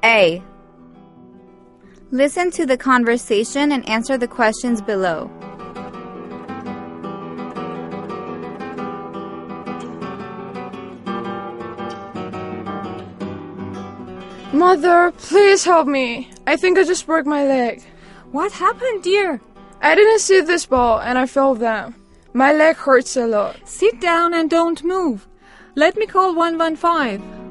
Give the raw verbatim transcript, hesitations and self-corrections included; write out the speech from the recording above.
A. Listen to the conversation and answer the questions below. Mother, please help me. I think I just broke my leg. What happened, dear? I didn't see this ball and I fell down. My leg hurts a lot. Sit down and don't move. Let me call one one five.